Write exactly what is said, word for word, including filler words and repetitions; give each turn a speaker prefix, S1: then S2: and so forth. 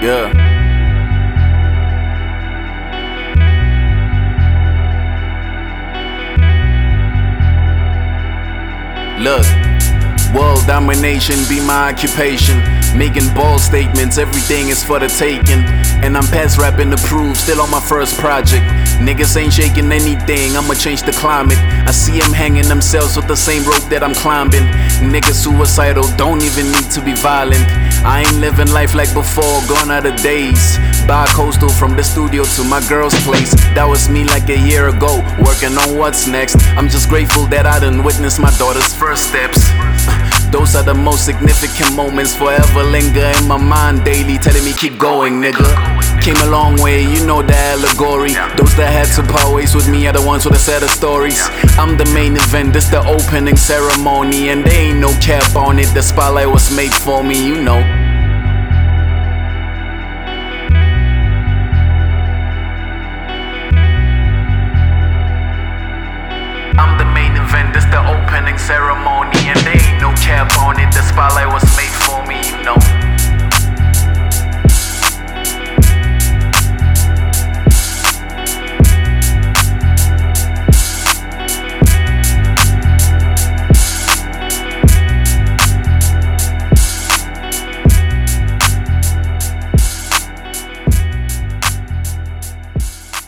S1: Yeah. Look, world domination be my occupation. Making bold statements, everything is for the taking. And I'm past rapping to prove, still on my first project. Niggas ain't shaking anything, I'ma change the climate. I see them hanging themselves with the same rope that I'm climbing. Niggas suicidal, don't even need to be violent. I ain't living life like before, gone out of days. Bi-coastal from the studio to my girl's place. That was me like a year ago, working on what's next. I'm just grateful that I done witnessed my daughter's first steps. Those are the most significant moments, forever linger in my mind daily, telling me keep going, nigga. Came a long way, you know the allegory. Those that had to part ways with me are the ones with the saddest stories. I'm the main event, this the opening ceremony, and there ain't no cap on it, the spotlight was made for me, you know. I'm the main event, this the opening ceremony, and there ain't no cap on it, the spotlight was made for me, you know.